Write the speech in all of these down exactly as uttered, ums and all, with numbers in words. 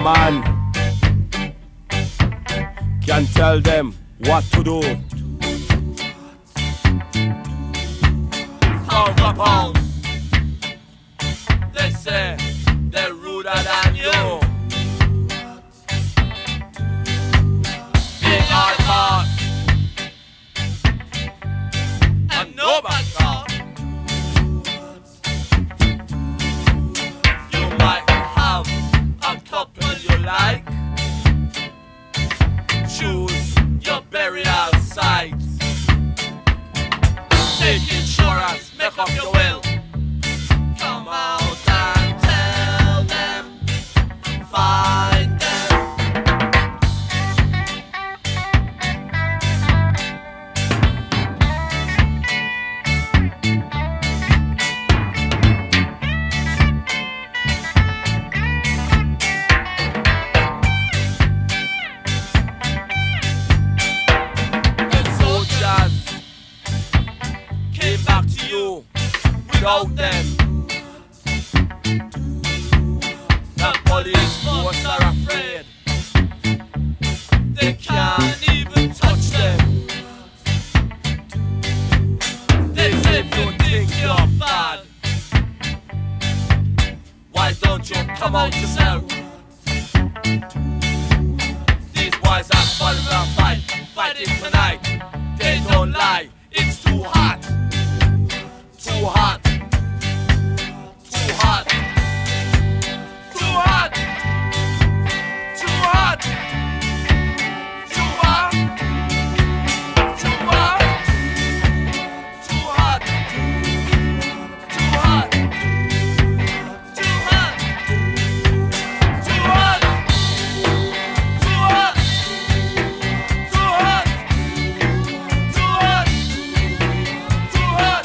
man can tell them what to do. Pound for pound, they say they're ruder than you. Big hard heart and no back talk. You might have a couple you like. Choose your burial site. Take insurance, make up your will. Come out and tell them, find them. Without them, the police force are afraid. They can't even touch them. They say if you think you're bad, why don't you come out yourself? These boys are falling a fight, fighting tonight. They don't lie, it's too hot. Too hot. Too hot. Too hot. Too hot. Too hot. Too hot. Too hot. Too hot. Too hot. Too hot. Too hot. Too hot. Too hot. Too hot.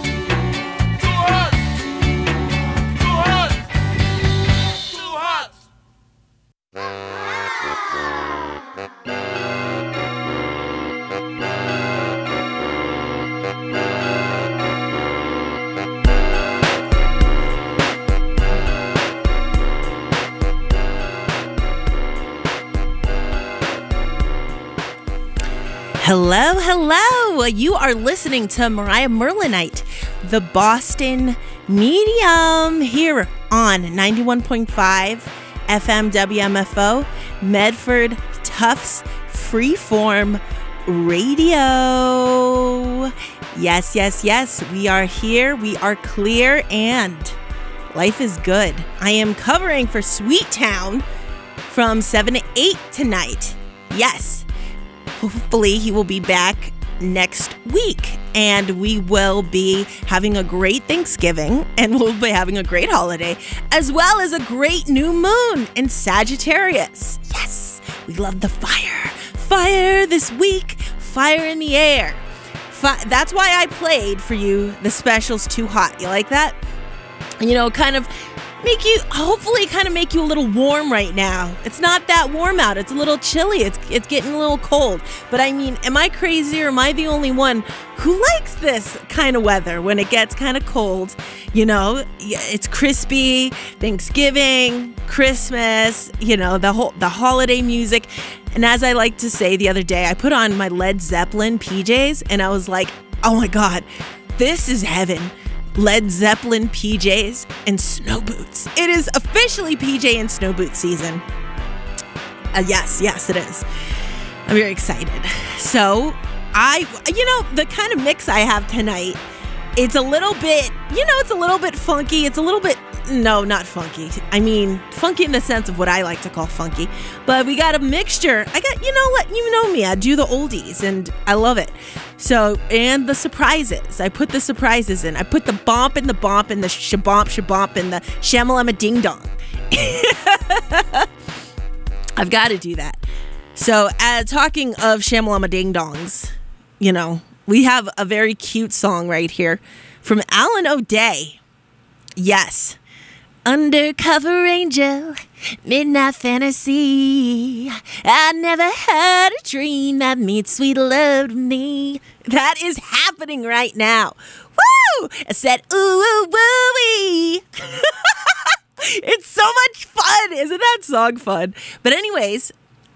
Hello, hello. You are listening to Mariah Merlinite, the Boston Medium, here on ninety-one point five F M W M F O, Medford Tufts Freeform Radio. Yes, yes, yes. We are here. We are clear, and life is good. I am covering for Sweet Town from seven to eight tonight. Yes. Hopefully he will be back next week, and we will be having a great Thanksgiving, and we'll be having a great holiday, as well as a great new moon in Sagittarius. Yes, we love the fire. Fire this week. Fire in the air. Fi- That's why I played for you the specials Too Hot. You like that? You know, kind of make you, hopefully kind of make you a little warm right now. It's not that warm out. It's a little chilly. It's it's getting a little cold. But I mean, am I crazy, or am I the only one who likes this kind of weather when it gets kind of cold? You know, it's crispy, Thanksgiving, Christmas, you know, the whole the holiday music. And as I like to say the other day, I put on my Led Zeppelin P Js, and I was like, oh my God, this is heaven. Led Zeppelin P Js and snow boots. It is officially P J and snow boot season. Uh, yes, yes, it is. I'm very excited. So I, you know, the kind of mix I have tonight, it's a little bit, you know, it's a little bit funky. It's a little bit, no, not funky. I mean, funky in the sense of what I like to call funky. But we got a mixture. I got, you know what, you know me, I do the oldies, and I love it. So, and the surprises. I put the surprises in. I put the bomp and the bomp and the shabomp shabomp and the shamalama ding dong. I've got to do that. So, uh, talking of shamalama ding dongs, you know, we have a very cute song right here from Alan O'Day. Yes. Undercover angel, midnight fantasy. I never had a dream that means sweet love to me. That is happening right now. Woo! I said, ooh, ooh, woo-wee. It's so much fun. Isn't that song fun? But anyways,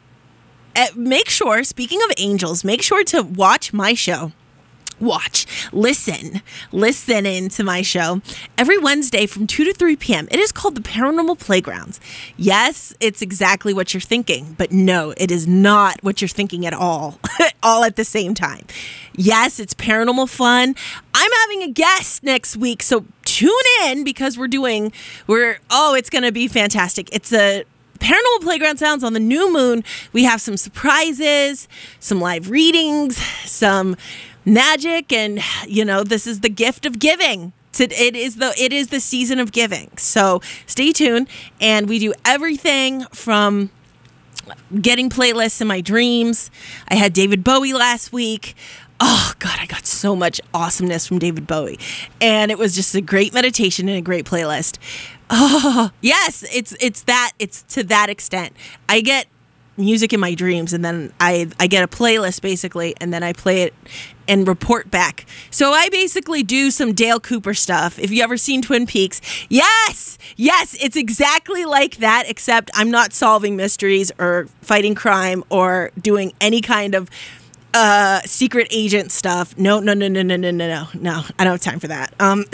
uh, make sure, speaking of angels, make sure to watch my show. Watch, listen, listen into my show every Wednesday from two to three p.m. It is called The Paranormal Playgrounds. Yes, it's exactly what you're thinking, but no, it is not what you're thinking at all, all at the same time. Yes, it's paranormal fun. I'm having a guest next week, so tune in because we're doing, we're, oh, it's going to be fantastic. It's a Paranormal Playground Sounds on the new moon. We have some surprises, some live readings, some magic, and you know, this is the gift of giving. It is the it is the season of giving. So stay tuned, and we do everything from getting playlists in my dreams. I had David Bowie last week. Oh God, I got so much awesomeness from David Bowie, and it was just a great meditation and a great playlist. Oh yes, it's it's that it's to that extent. I get music in my dreams, and then I I get a playlist basically, and then I play it and report back. So I basically do some Dale Cooper stuff. If you ever seen Twin Peaks, yes, yes, it's exactly like that, except I'm not solving mysteries or fighting crime or doing any kind of uh, secret agent stuff. No, no, no, no, no, no, no, no, no. I don't have time for that. Um,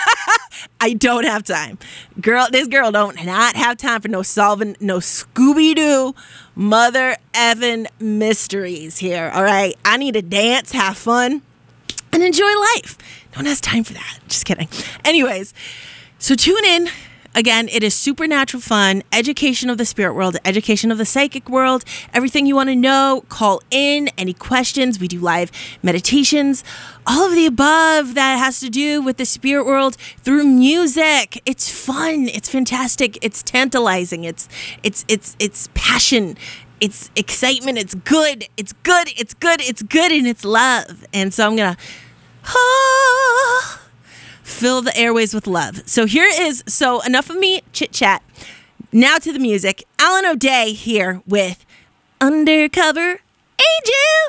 I don't have time. Girl, this girl don't not have time for no solving, no Scooby-Doo mother effing mysteries here, all right? I need to dance, have fun, and enjoy life. No one has time for that. Just kidding. Anyways, so tune in. Again, it is supernatural fun, education of the spirit world, education of the psychic world, everything you want to know. Call in, any questions. We do live meditations, all of the above that has to do with the spirit world through music. It's fun. It's fantastic. It's tantalizing. It's it's it's it's passion. It's excitement. It's good. It's good. It's good. It's good. And it's love. And so I'm going to... Ah, fill the airways with love. So here is, so enough of me chit chat. Now to the music. Alan O'Day here with Undercover Angel.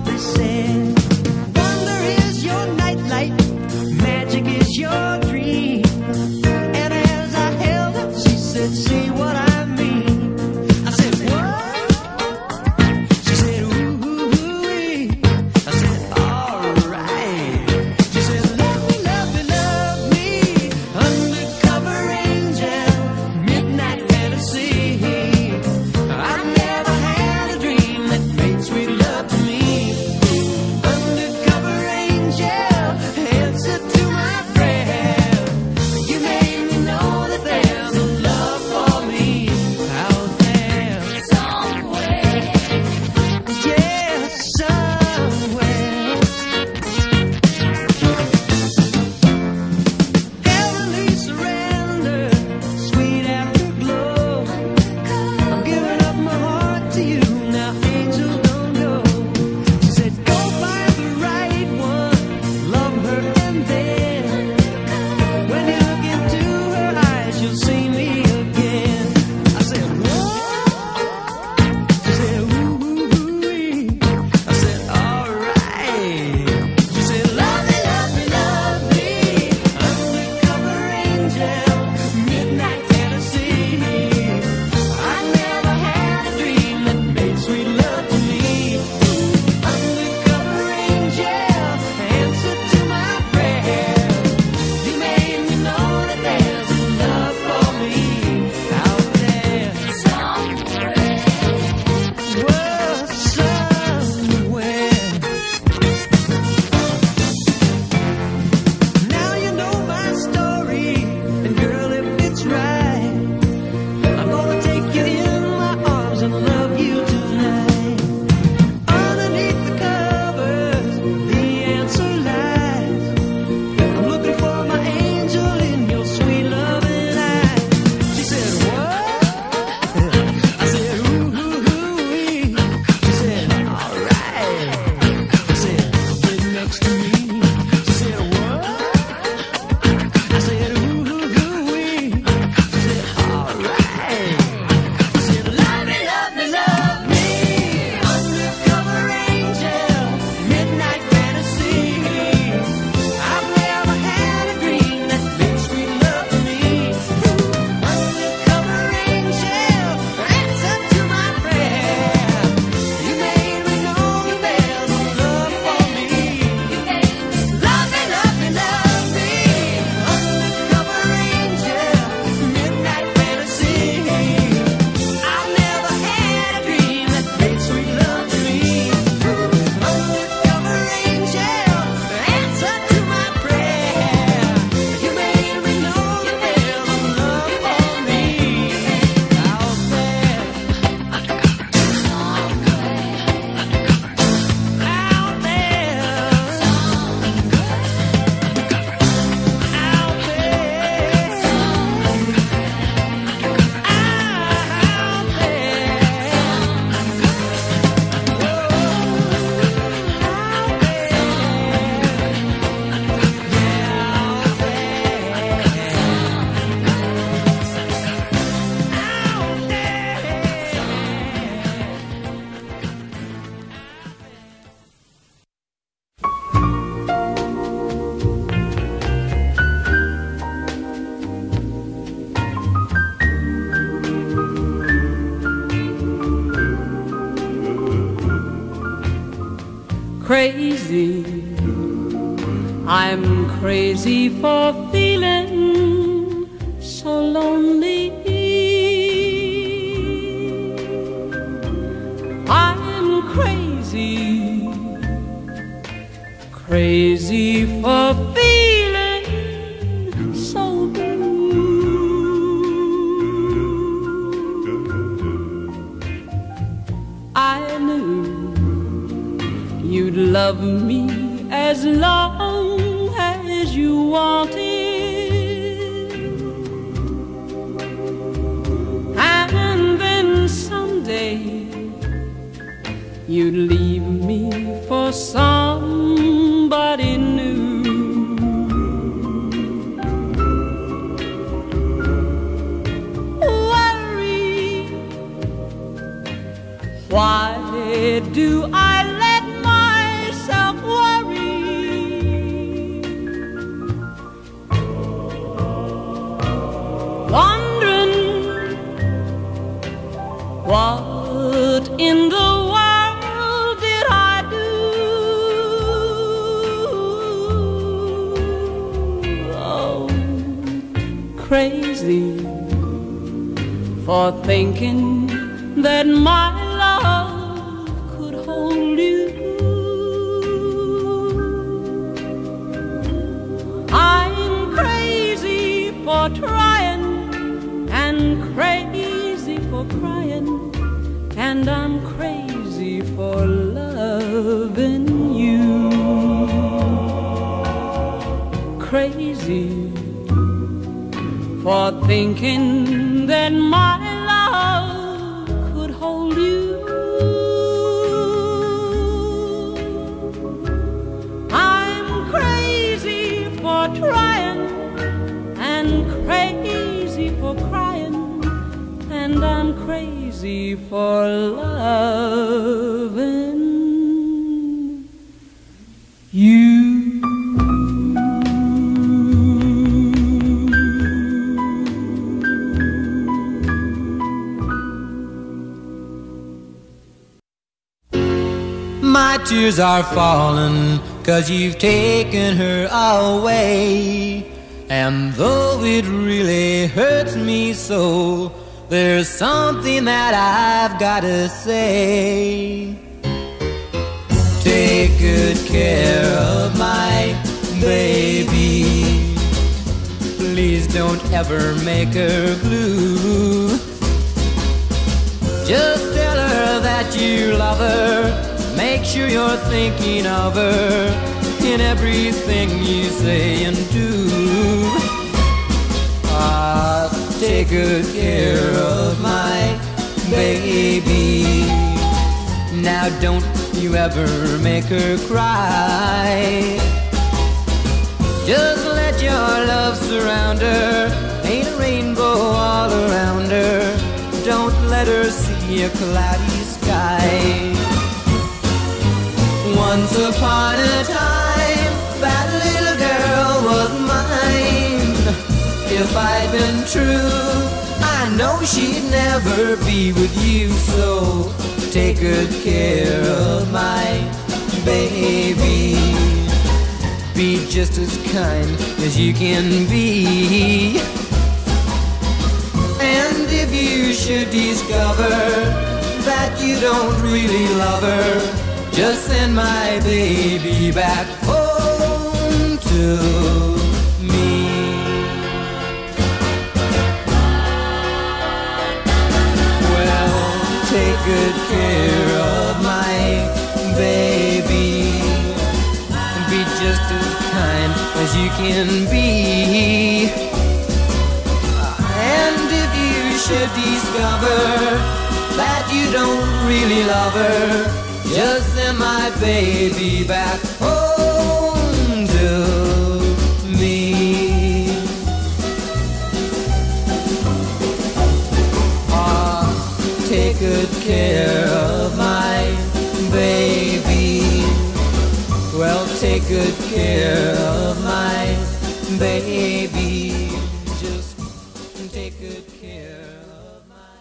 Wonder is your nightlight, magic is your dream. crazy. I'm crazy for feeling so lonely. I'm crazy, crazy for feeling so blue. I knew you'd love me as long as you wanted, and then someday you'd leave me for somebody new. Worry, why do I let myself worry? Wondering what in the world did I do? Oh, crazy for thinking that my love could hold you. I'm crazy for trying and crazy for crying, and I'm crazy for loving you. Crazy for thinking that my love could hold you. I'm crazy for trying and crazy for crying, and I'm crazy for loving you. My tears are falling 'cause you've taken her away. And though it really hurts me so, there's something that I've gotta say. Take good care of my baby. Please don't ever make her blue. Just tell her that you love her. Make sure you're thinking of her in everything you say and do. Ah, take good care of my baby. Now don't you ever make her cry. Just let your love surround her, paint a rainbow all around her. Don't let her see a cloudy sky. Once upon a time, that little girl was mine. If I'd been true, I know she'd never be with you. So take good care of my baby. Be just as kind as you can be. And if you should discover that you don't really love her, just send my baby back home to me. Well, take good care of my baby. Be just as kind as you can be. And if you should discover that you don't really love her, just send my baby back home to me. Ah, take good care of my baby. Well, take good care of my baby. Just take good care of my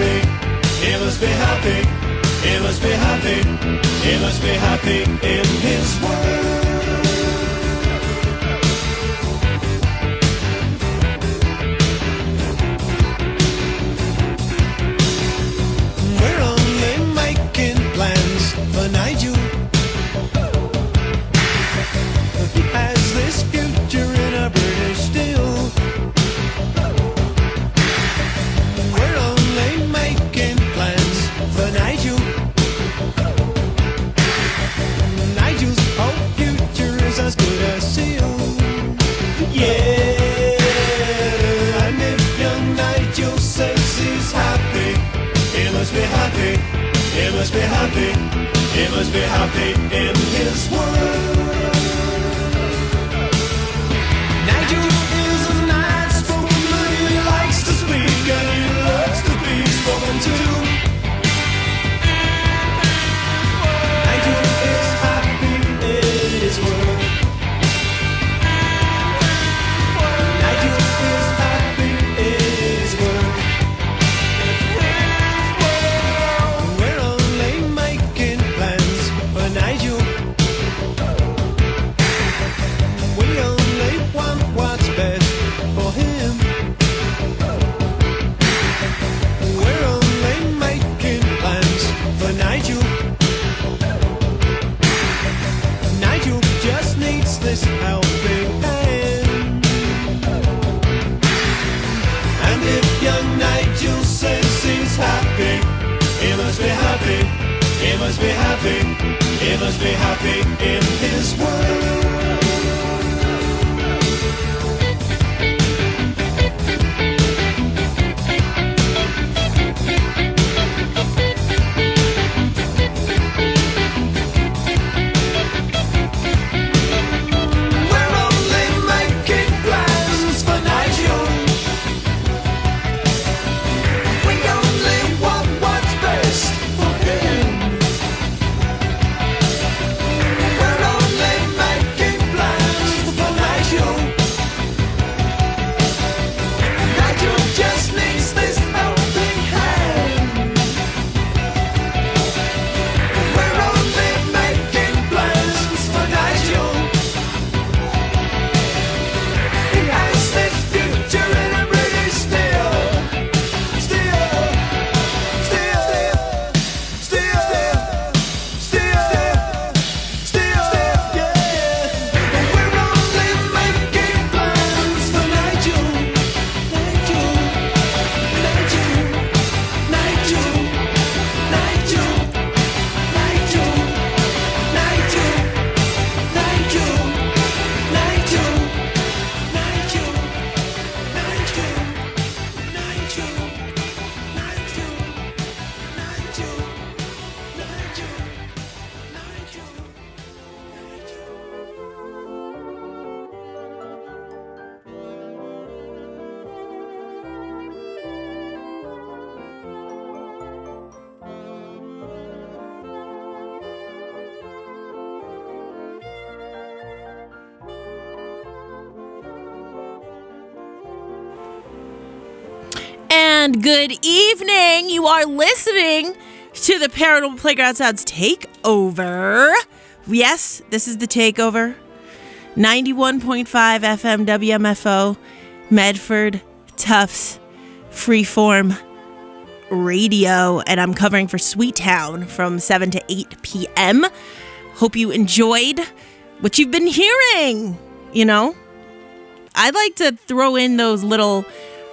happy. He must be happy. He must be happy. He must be happy in his world. We're only making plans for Nigel. He has this future in a British steel. We're only making plans for Nigel. Nigel's whole future is as good as sealed. Yeah, and if young Nigel says he's happy, he must be happy. He must be happy. He must be happy in his world. Nigel is a nice spoken, but he likes to speak and he loves to be spoken to. Nigel is happy in his world. Nigel is happy in his world. We're only making plans for Nigel. We only want what's best for him. We're only making plans for Nigel. Nigel just needs this helping hand. And if young Nigel says he's happy, he must be happy. He must be happy. He must be happy in his world. We're only making plans for Nigel. We only want what's best for him. We're only making plans for Nigel. Nigel just needs this helping hand. We're only making plans for Nigel. He has this future in a British steel. Steel. Steel. Steel. Steel. Steel. Steel. Yeah. We're only making plans for Nigel. Nigel. Nigel. Nigel. Nigel. Nigel. Nigel. Nigel. Nigel. Nigel. Nigel. Nigel. Nigel. Nigel. And good evening. You are listening to the Paranormal Playground Sounds Takeover. Yes, this is the Takeover. ninety-one point five F M W M F O, Medford, Tufts, Freeform Radio. And I'm covering for Sweet Town from seven to eight p.m. Hope you enjoyed what you've been hearing. You know, I like to throw in those little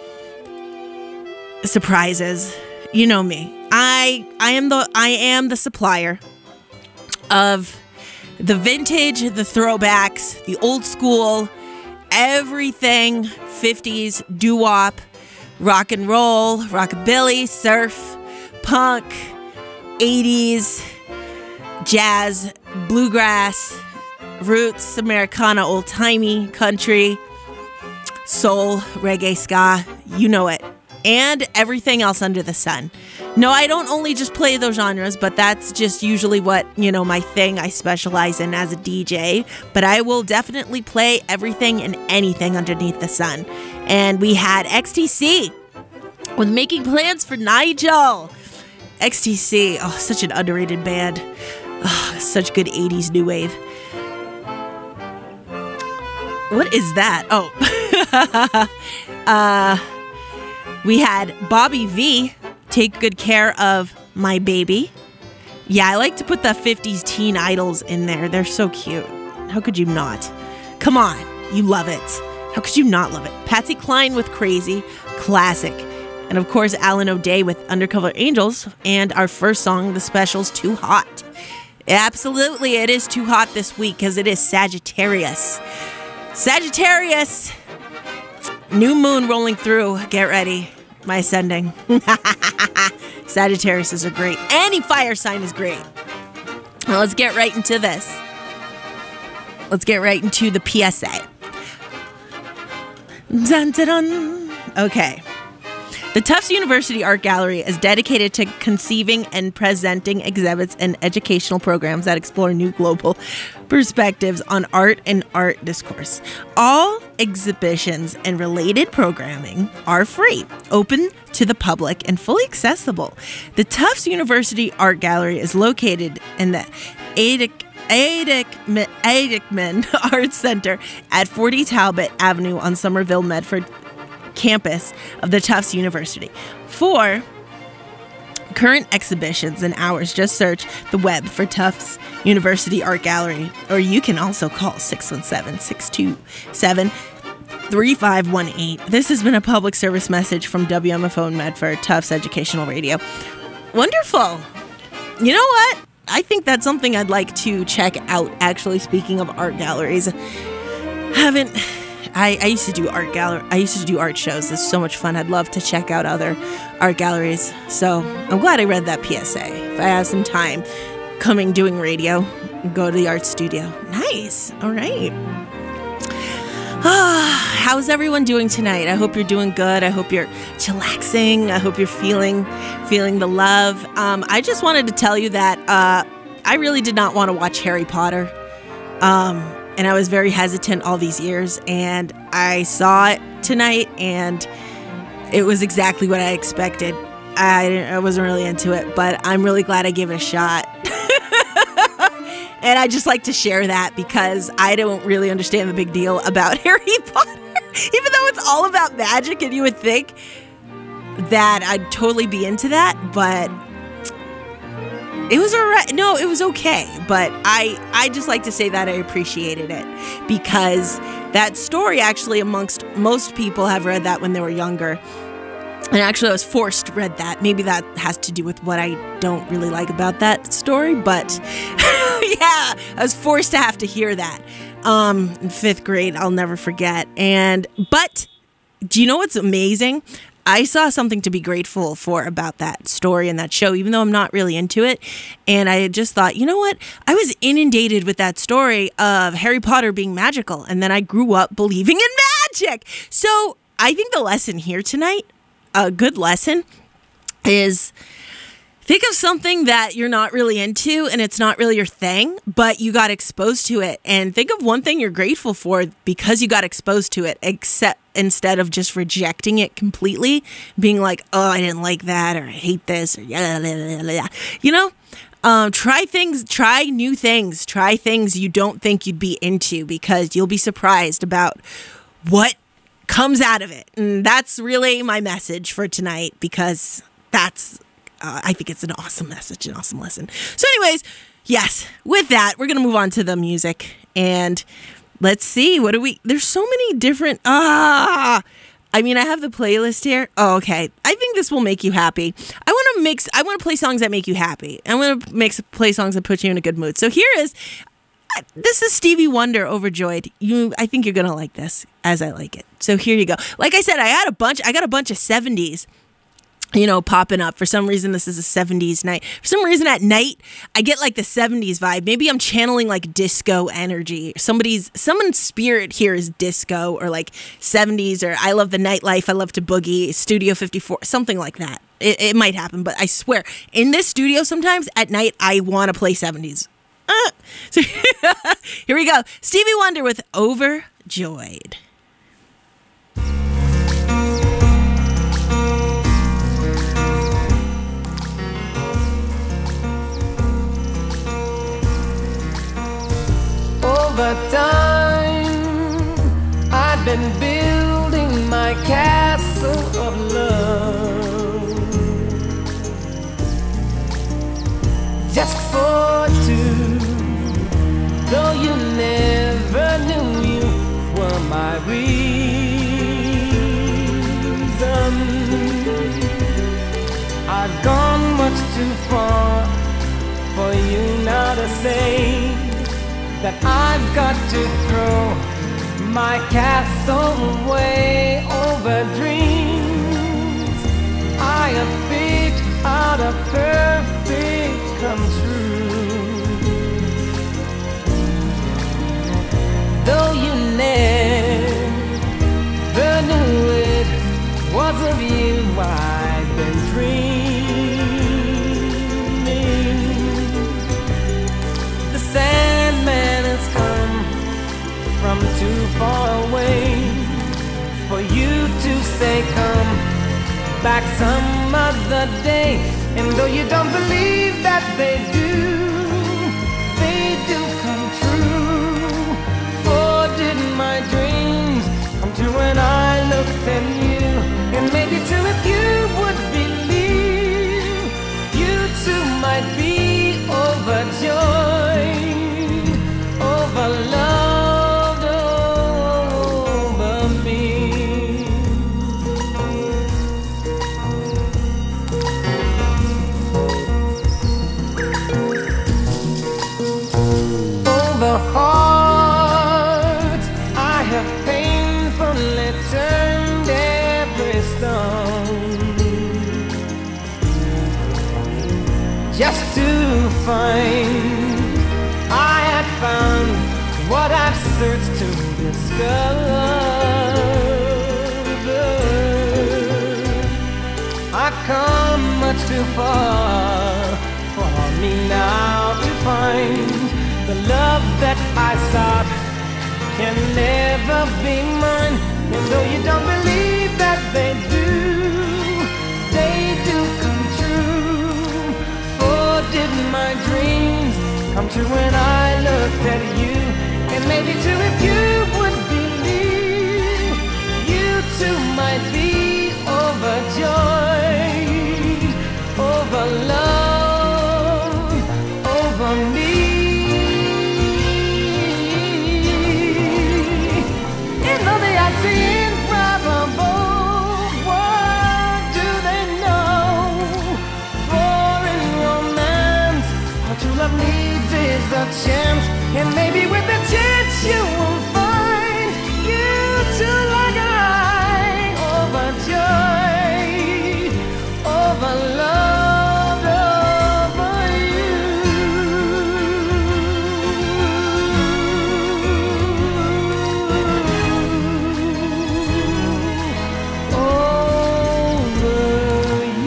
surprises. You know me. I I am the I am the supplier of the vintage, the throwbacks, the old school, everything fifties, doo-wop, rock and roll, rockabilly, surf, punk, eighties, jazz, bluegrass, roots, Americana, old-timey, country, soul, reggae, ska, you know it. And everything else under the sun. No, I don't only just play those genres, but that's just usually what, you know, my thing I specialize in as a D J. But I will definitely play everything and anything underneath the sun. And we had X T C with Making Plans for Nigel. X T C, oh, such an underrated band. Oh, such good eighties new wave. What is that? Oh. uh, we had Bobby V, Take Good Care of My Baby. Yeah, I like to put the fifties teen idols in there. They're so cute. How could you not? Come on, you love it. How could you not love it? Patsy Cline with Crazy, classic. And of course, Alan O'Day with Undercover Angels. And our first song, The Specials, Too Hot. Absolutely, it is too hot this week because it is Sagittarius. Sagittarius. New moon rolling through. Get ready. My ascending. Sagittarius is a great. Any fire sign is great. Well, let's get right into this. Let's get right into the P S A. Dun, dun, dun. Okay. The Tufts University Art Gallery is dedicated to conceiving and presenting exhibits and educational programs that explore new global perspectives on art and art discourse. All exhibitions and related programming are free, open to the public, and fully accessible. The Tufts University Art Gallery is located in the Adic Adic Adikman Arts Center at forty Talbot Avenue on Somerville, Medford campus of the Tufts University. For current exhibitions and hours, just search the web for Tufts University Art Gallery, or you can also call six one seven, six two seven, three five one eight. This has been a public service message from W M F O in Medford, Tufts Educational Radio. Wonderful. You know what? I think that's something I'd like to check out, actually, speaking of art galleries. Haven't... I, I used to do art gallery. I used to do art shows. It's so much fun. I'd love to check out other art galleries. So I'm glad I read that P S A. If I have some time coming doing radio, go to the art studio. Nice. All right. Ah, how's everyone doing tonight? I hope you're doing good. I hope you're chillaxing. I hope you're feeling feeling the love. Um, I just wanted to tell you that uh, I really did not want to watch Harry Potter. Um, And I was very hesitant all these years, and I saw it tonight, and it was exactly what I expected. I, didn't, I wasn't really into it, but I'm really glad I gave it a shot. And I just like to share that because I don't really understand the big deal about Harry Potter, even though it's all about magic, and you would think that I'd totally be into that, but it was alright. No, it was okay. But I, I just like to say that I appreciated it because that story actually amongst most people have read that when they were younger. And actually I was forced to read that. Maybe that has to do with what I don't really like about that story. But yeah, I was forced to have to hear that um, in fifth grade. I'll never forget. And but do you know what's amazing? I saw something to be grateful for about that story and that show, even though I'm not really into it. And I just thought, you know what? I was inundated with that story of Harry Potter being magical. And then I grew up believing in magic. So I think the lesson here tonight, a good lesson, is think of something that you're not really into and it's not really your thing, but you got exposed to it. And think of one thing you're grateful for because you got exposed to it, except instead of just rejecting it completely, being like, oh, I didn't like that, or I hate this, or yeah, you know, um, try things, try new things, try things you don't think you'd be into because you'll be surprised about what comes out of it. And that's really my message for tonight because that's, uh, I think it's an awesome message, an awesome lesson. So anyways, yes, with that, we're going to move on to the music and let's see, what do we, there's so many different, ah, I mean, I have the playlist here. Oh, okay. I think this will make you happy. I want to mix, I want to play songs that make you happy. I want to mix, play songs that put you in a good mood. So here is, this is Stevie Wonder, Overjoyed. You, I think you're going to like this as I like it. So here you go. Like I said, I had a bunch, I got a bunch of seventies. You know, popping up. For some reason, this is a seventies night. For some reason, at night, I get like the seventies vibe. Maybe I'm channeling like disco energy. Somebody's, someone's spirit here is disco or like seventies or I love the nightlife. I love to boogie, Studio fifty-four, something like that. It, it might happen, but I swear, in this studio sometimes at night, I want to play seventies. Uh, so here we go. Stevie Wonder with Overjoyed. just for two. Though you never knew you were my reason, I've gone much too far for you now to say that I've got to throw my castle away over dreams I have picked out a perfect come true. Though you never knew it was of you I've been dreaming. The Sandman has come from too far away for you to say come back some other day. And though you don't believe that they do, they do come true. For didn't my dreams come true when I looked at you? And maybe too if you would believe, you too might be overjoyed, overloved over me. Over hearts I have painfully turned every stone, just to find I had found what I've searched to discover. I've come much too far for me now to find the love that I sought can never be mine. And though you don't believe that they do, they do come true. For didn't my dreams come true when I looked at you? And maybe too if you would believe, you too might be overjoyed, overloved, over me. And though the odds are improbable, what do they know? For in romance, what true love needs is a chance. And maybe with a chance you will find you too like I, overjoyed, overloved over you. Over you.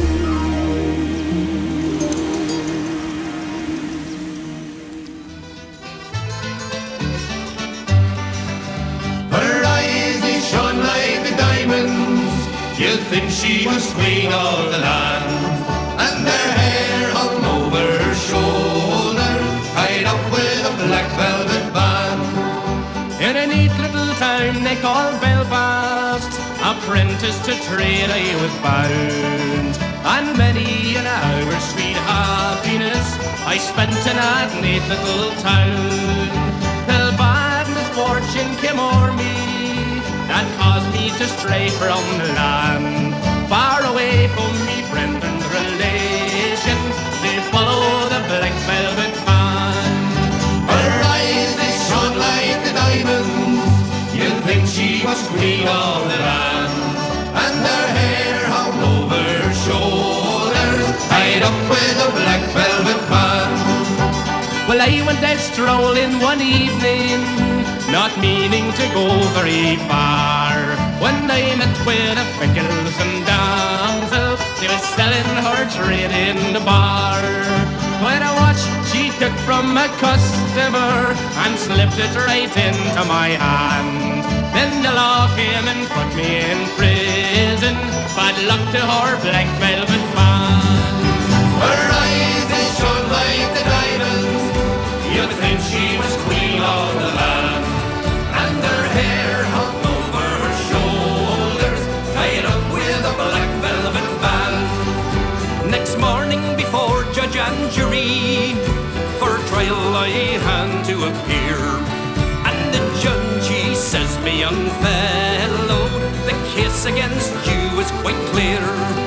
Her eyes, they shone like the diamonds. You'd think she was queen of the land. And her hair hung over her shoulder, tied up with a black velvet band. In a neat little town they call Belfast, apprentice to trade I was bound. And many an hour sweet happiness I spent in that neat little town, till bad misfortune came o'er me that caused me to stray from the land. Far away from me friends and relations, they follow the black velvet band. Her eyes, they shone like the diamonds. You'd think she was queen of the land. And her hair hung over her shoulders, tied up with a black velvet band. Well, I went out strolling one evening, not meaning to go very far, when I met with a Fickelson damsel. She was selling her trade in the bar. When I watched, she took from a customer and slipped it right into my hand. Then the law came and put me in prison. Bad luck to her black velvet band. Her eyes, they shone like the diamonds. You'd think she was queen of the land. And her hair hung over her shoulders, tied up with a black velvet band. Next morning before Judge judge and jury, for trial I had to appear. And the judge, he says, me young fellow, the case against you is quite clear.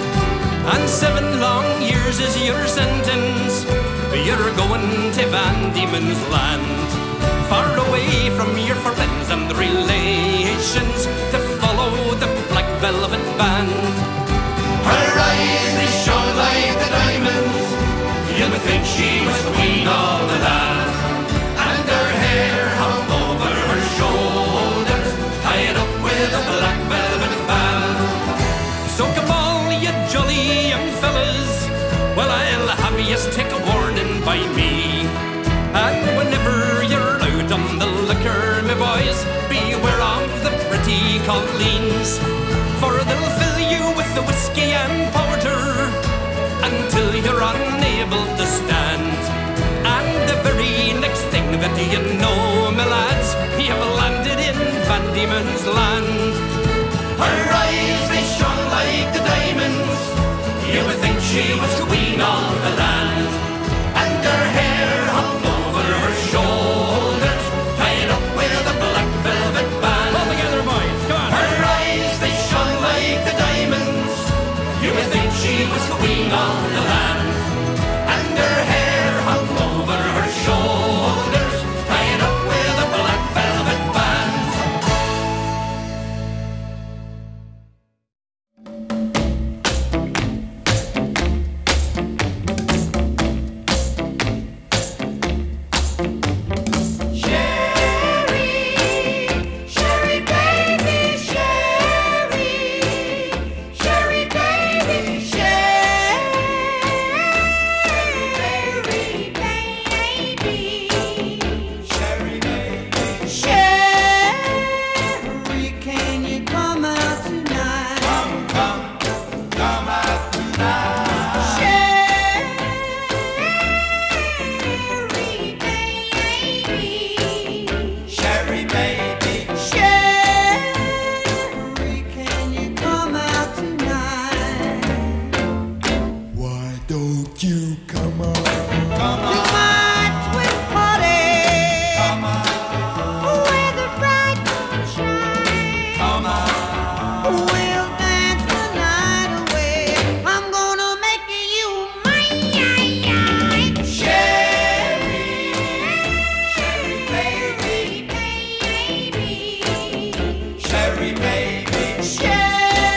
And seven long years is your sentence. You're going to Van Diemen's Land, far away from your friends and relations, to follow the black velvet band. Her eyes, they shone like the diamonds. You would think she was queen of the land. And her hair hung over her shoulders, tied up with a black velvet band. So come all you jolly young fellas, well, I'll have you take a warning by me. And whenever you're out on the liquor, my boys, beware of the pretty Colleens, for they'll fill you with the whiskey and porter until you're unable to stand. And the very next thing that you know, my lads, you've landed in Van Diemen's Land. Her eyes, they shone like the diamonds. You would think she was queen of the land. And her hair hung over her shoulders, tied up with a black velvet band. All together, boys, come on. Her eyes, they shone like the diamonds. You would think she was queen of the land. And her hair hung over her shoulders, tied up with a black velvet band.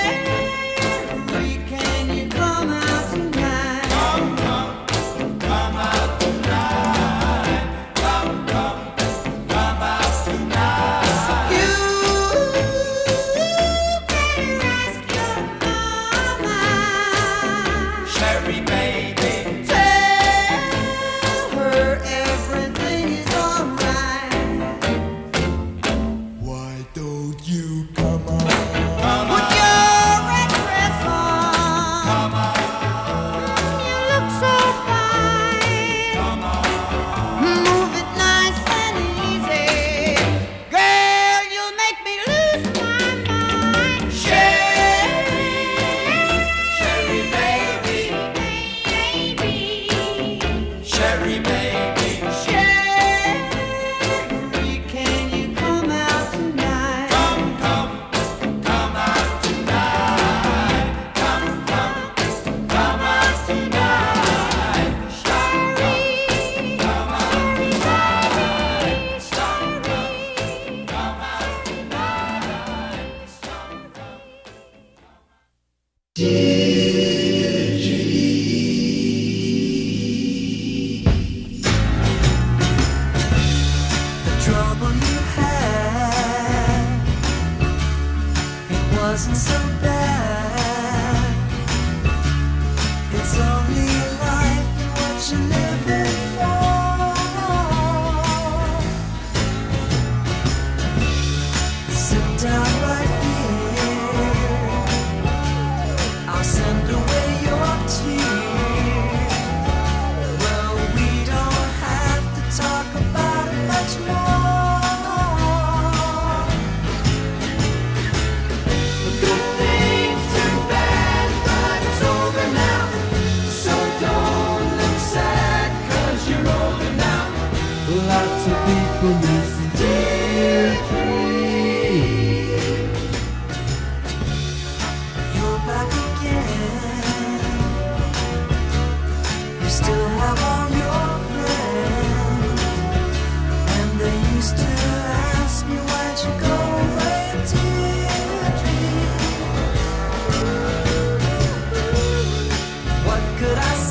Come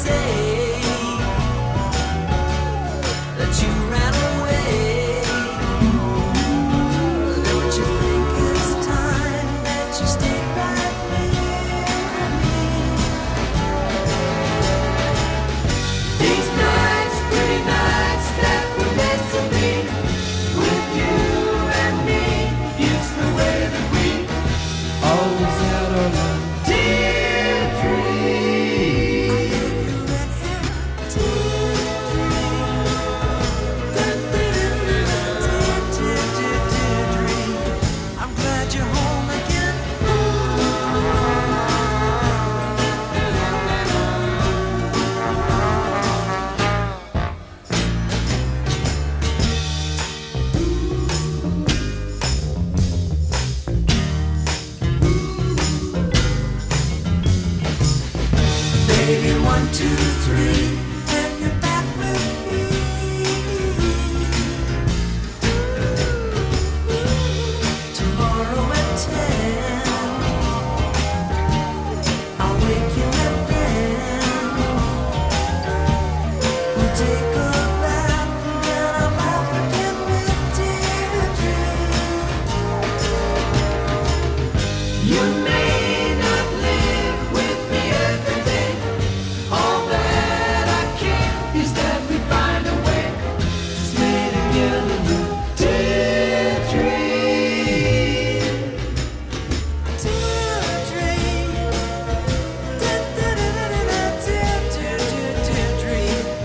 day that you ran away. Don't you think it's time that you stayed right near me? These nights, pretty nights that were meant to be with you and me, it's the way that we always had our love. Dear dream, I'm glad you're home again. Baby, one, two, three, and you're back with me. Tomorrow at ten, I'll wake you up then. We'll take a bath and then I'll laugh again with Deirdre. You may not live with me every day. All that I care is that we find a way to stay together with Deirdre. Deirdre. Da-da-da-da-da-da, Deirdre, Deirdre.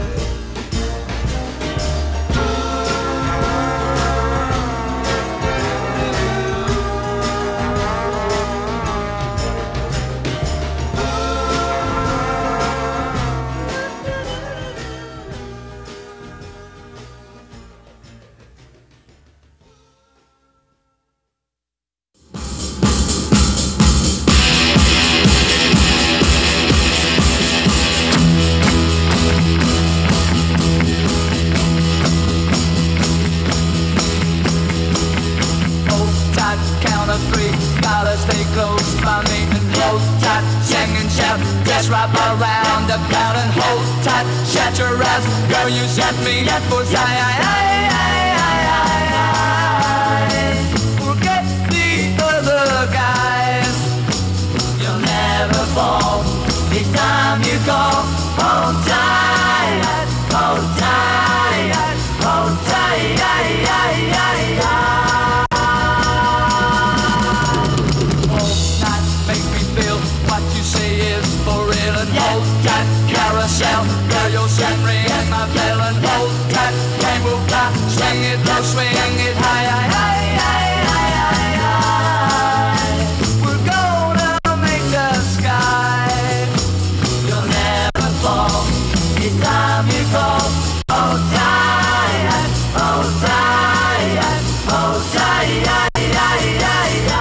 Hold tight, count of three, gotta stay close by me. And hold tight, sing and shout, just wrap around the crowd. And hold tight, shut your eyes, girl, you set me up for I, I, I, forget the other guys. You'll never fall, this time you call. Hold tight, hold tight, hold tight, I, I, I, I. Hold tight, make me feel what you say is for real. And hold tight, carousel, girl, you'll send ring my bell. And hold tight, rainbow fly, swing it low, swing it high, high, high, high, high, high, high. We're gonna make the sky. You'll never fall, it's time you call. Hold tight, hold tight, hold tight, I, I, I, I.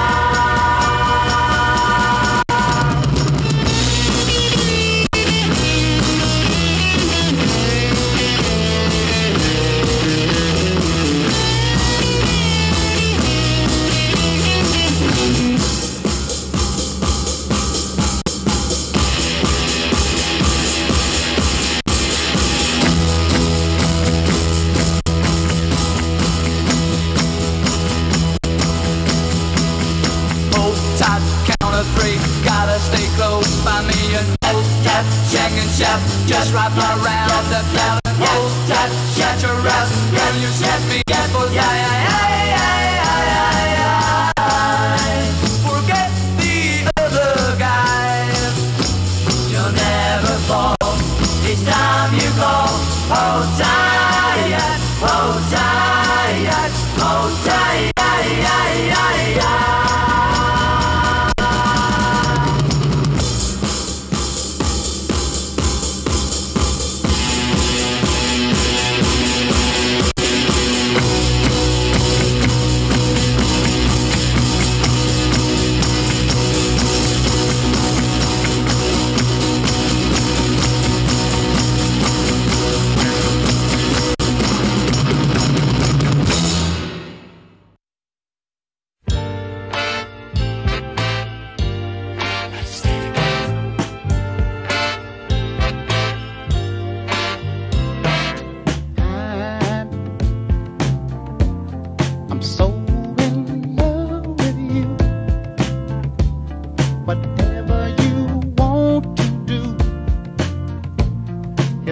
Hold tight, count of three, gotta stay close by me. And hold tight, sing and shout, just wrap around the cloud. And hold tight, shut your eyes, girl, you set me up for I, I, I, I, I, forget the other guys. You'll never fall, this time you call. Hold tight, hold tight, hold tight, I, I, I, I.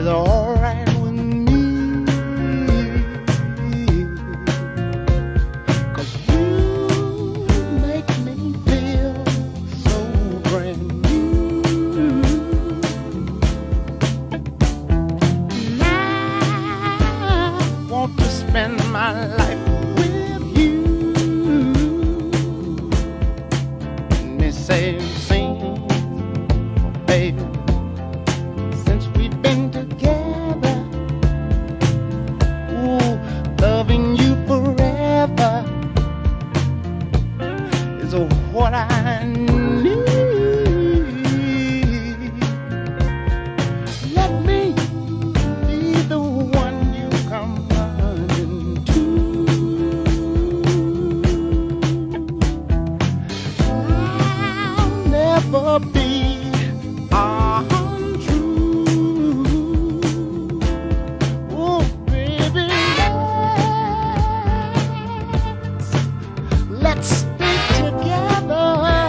is alright with me. 'Cause you make me feel so brand new. And I want to spend my life with you. And they say, sing, baby, since we've been together, ooh, loving you forever is what I need. Let me be the one you come running to. I'll never be untrue. Oh, baby, let's, let's stay together,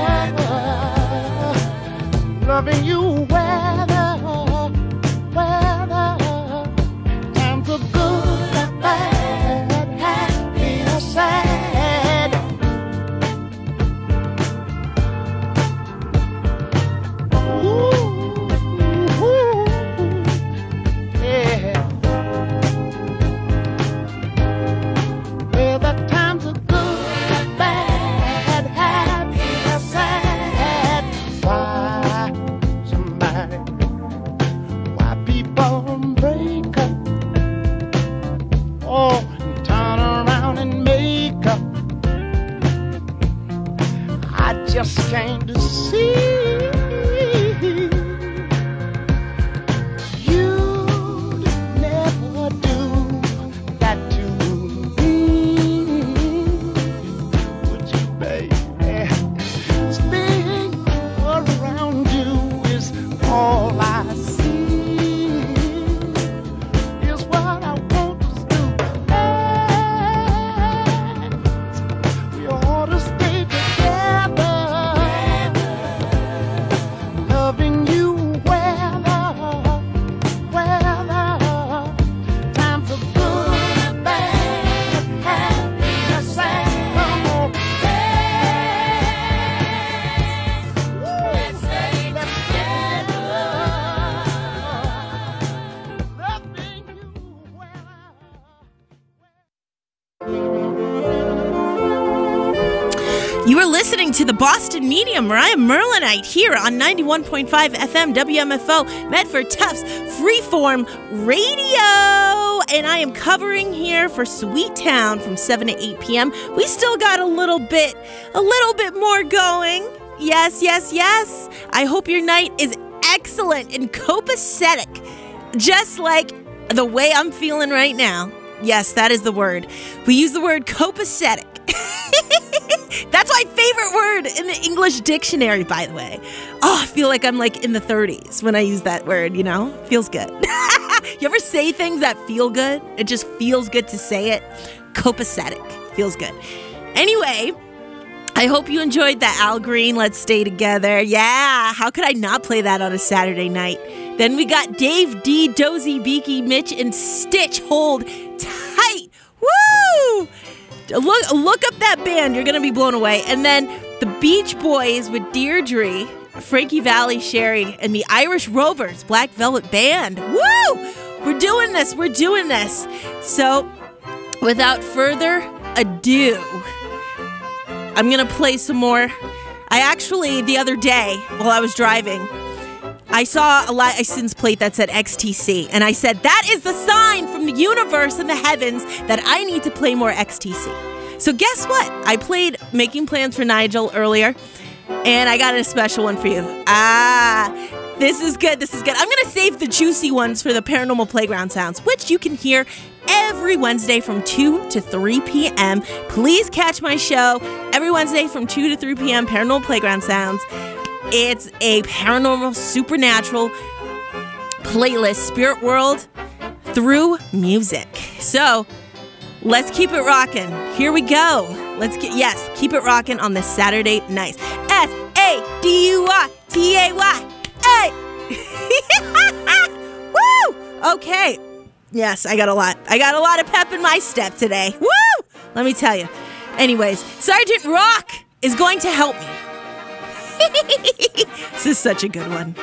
loving you weather, weather, times are good and bad, happy or sad. Ooh, ooh, yeah. Well, the times are good and bad, happy or sad. Why somebody, why people break up? Oh, and turn around and make up. I just came to see you'd never do that to me. Would you, baby? Staying around you is all I see. Is what I want us to do. We ought to stay together, loving you weather, weather, times are good and bad, happy or sad. Come on, let's stay together, loving you weather. You are listening to the Boston Medium, Mariah Merlinite, here on ninety-one point five F M W M F O, Medford Tufts Freeform Radio. And I am covering here for Sweet Town from seven to eight p.m. We still got a little bit, a little bit more going. Yes, yes, yes. I hope your night is excellent and copacetic, just like the way I'm feeling right now. Yes, that is the word. We use the word copacetic. That's my favorite word in the English dictionary, by the way. Oh, I feel like I'm like in the thirties when I use that word, you know? Feels good. You ever say things that feel good? It just feels good to say it. Copacetic. Feels good. Anyway, I hope you enjoyed that Al Green, Let's Stay Together. Yeah, how could I not play that on a Saturday night? Then we got Dave D, Dozy, Beaky, Mitch, and Stitch. Hold tight. Woo! Look, look up that band. You're going to be blown away. And then the Beach Boys with Deirdre, Frankie Valli, Sherry, and the Irish Rovers, Black Velvet Band. Woo! We're doing this. We're doing this. So, without further ado, I'm going to play some more. I actually, the other day, while I was driving, I saw a license plate that said X T C, and I said, that is the sign from the universe and the heavens that I need to play more X T C. So guess what? I played Making Plans for Nigel earlier, and I got a special one for you. Ah, this is good. This is good. I'm going to save the juicy ones for the Paranormal Playground Sounds, which you can hear every Wednesday from two to three p.m. Please catch my show every Wednesday from two to three p.m. Paranormal Playground Sounds. It's a paranormal, supernatural playlist, spirit world through music. So let's keep it rocking. Here we go. Let's get, yes, keep it rocking on this Saturday night. S A D U Y T A Y. Hey! Woo! Okay. Yes, I got a lot. I got a lot of pep in my step today. Woo! Let me tell you. Anyways, Sergeant Rock is going to help me. This is such a good one.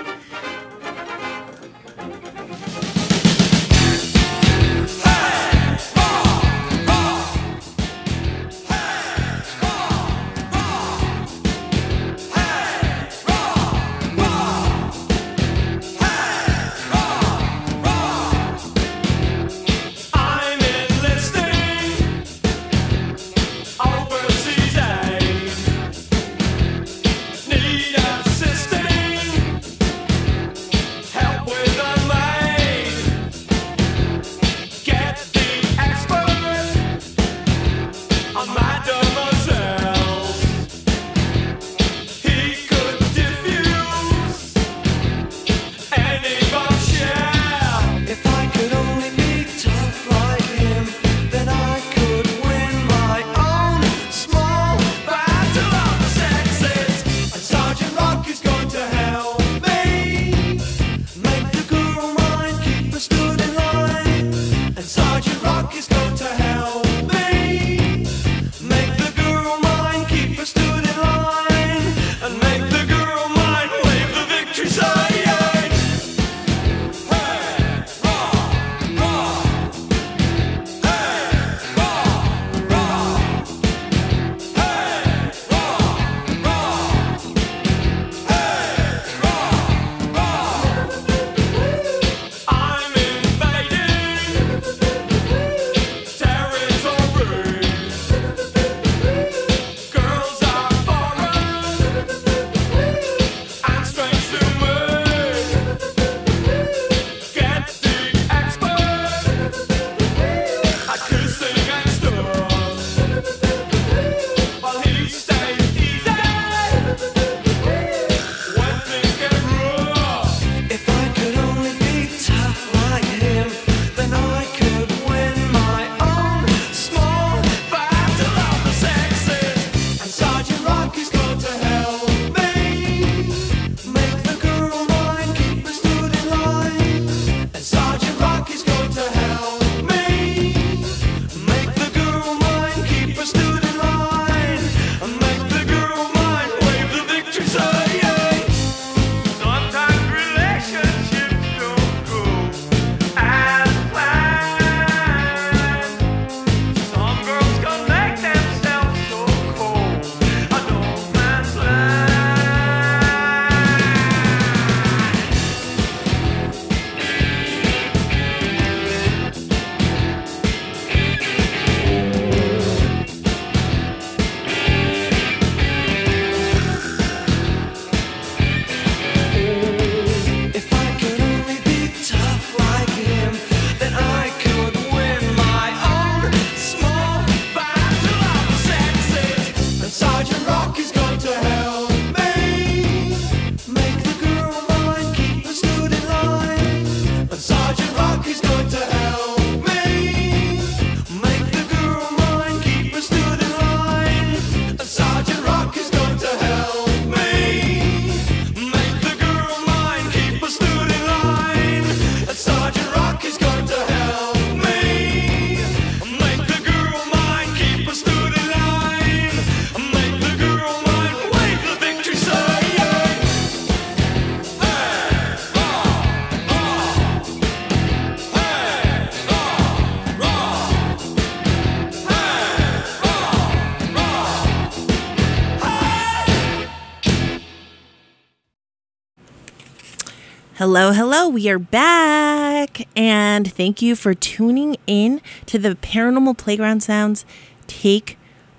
Hello, hello. We are back. And thank you for tuning in to the Paranormal Playground Sounds Take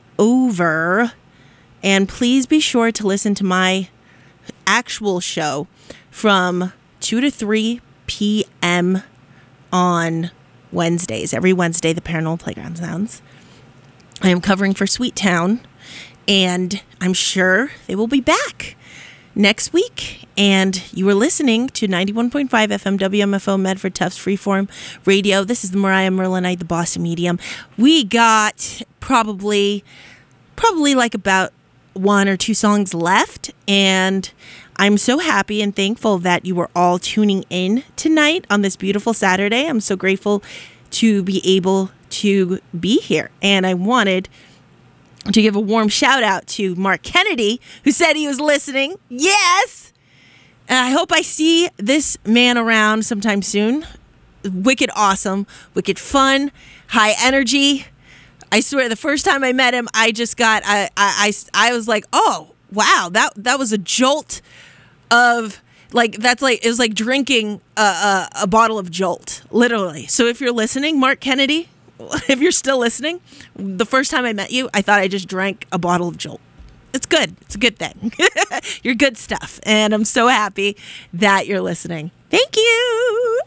Over. And please be sure to listen to my actual show from two to three p.m. on Wednesdays. Every Wednesday, the Paranormal Playground Sounds. I am covering for Sweet Town, and I'm sure they will be back next week. And you were listening to ninety-one point five F M W M F O Medford Tufts Freeform Radio. This is the Mariah Merlinite, the Boston Medium. We got probably, probably like about one or two songs left, and I'm so happy and thankful that you were all tuning in tonight on this beautiful Saturday. I'm so grateful to be able to be here. And I wanted to give a warm shout out to Mark Kennedy, who said he was listening. Yes! And I hope I see this man around sometime soon. Wicked awesome, wicked fun, high energy. I swear, the first time I met him, I just got, I, I, I, I was like, oh, wow, that that was a jolt of, like, that's like, it was like drinking a, a, a bottle of Jolt, literally. So if you're listening, Mark Kennedy, if you're still listening, the first time I met you, I thought I just drank a bottle of Jolt. It's good. It's a good thing. You're good stuff. And I'm so happy that you're listening. Thank you.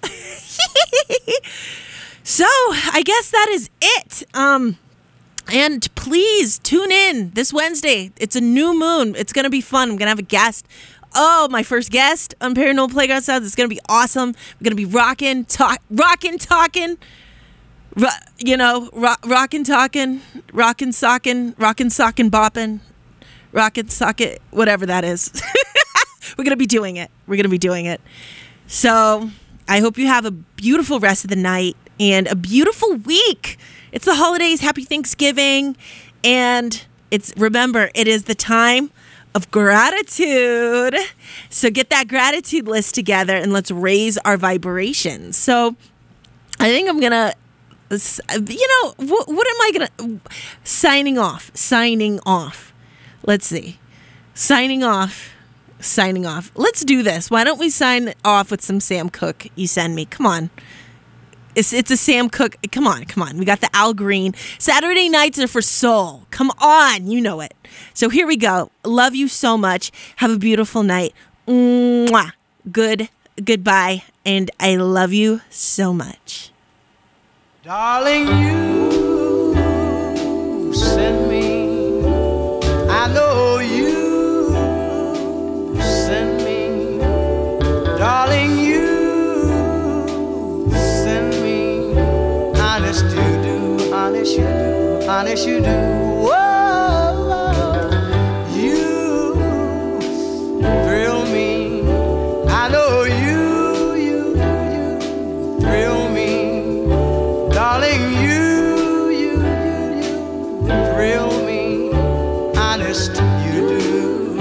So I guess that is it. Um, and please tune in this Wednesday. It's a new moon. It's going to be fun. I'm going to have a guest. Oh, my first guest on Paranormal Playground Sounds. It's going to be awesome. We're going to be rocking, talk, rocking, talking. Ro- you know, ro- rockin' talkin', rockin' sockin', rockin' sockin' boppin', rockin' socket, whatever that is. We're going to be doing it. We're going to be doing it. So I hope you have a beautiful rest of the night and a beautiful week. It's the holidays. Happy Thanksgiving. And it's, remember, it is the time of gratitude. So get that gratitude list together and let's raise our vibrations. So I think I'm going to, you know, what, what am I going to, signing off, signing off. Let's see. Signing off, signing off. Let's do this. Why don't we sign off with some Sam Cooke you send me? Come on. It's it's a Sam Cooke. Come on, come on. We got the Al Green. Saturday nights are for soul. Come on. You know it. So here we go. Love you so much. Have a beautiful night. Mwah. Good. Goodbye. And I love you so much. Darling, you send me, I know you send me. Darling, you send me. Honest you do, honest you do, honest you do. Whoa, you thrill me. I know you, you, you thrill me. Darling, you, you, you, you thrill me, honest you do.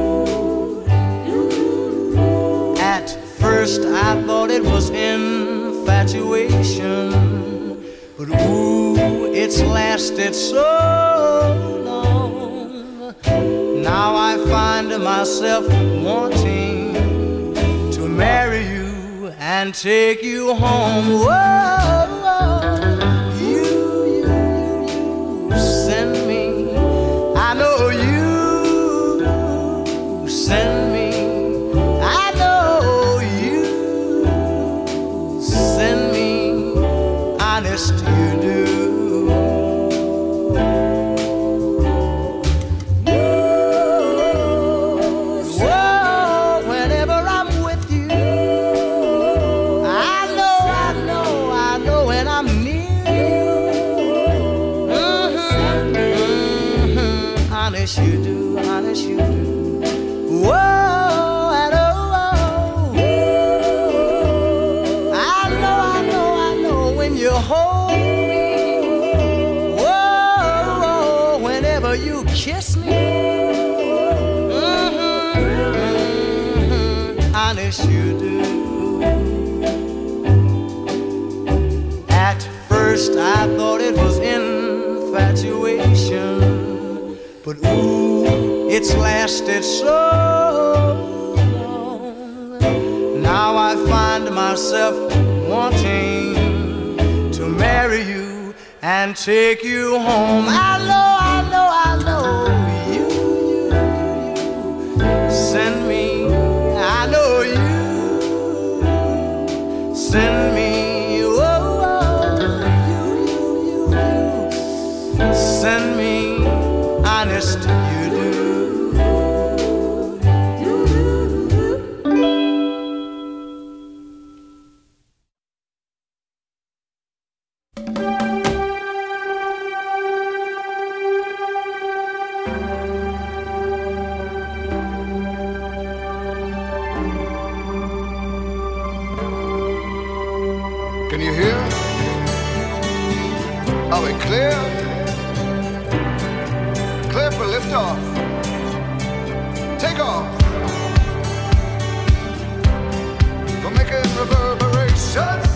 At first I thought it was infatuation, but ooh, it's lasted so long. Now I find myself wanting to marry you and take you home. Whoa. Send me, I know you send me, honest you do. Whoa, whenever I'm with you, I know, I know, I know when I'm near you. Mm-hmm, mm-hmm, honest you do, honest you do. Whoa, and oh, oh, I know, I know, I know when you hold me. Whoa, whoa, whenever you kiss me. Mm-hmm, mm-hmm, honest you do. At first I thought it was infatuation, but ooh, it's lasted so long. Now I find myself wanting to marry you and take you home. I know, I know, I know you, you, you send me. I know you send me. Oh, oh, you, you, you, you send me, honest you do. Can you hear? Are we clear? Clear for liftoff. Take off. For making reverberations.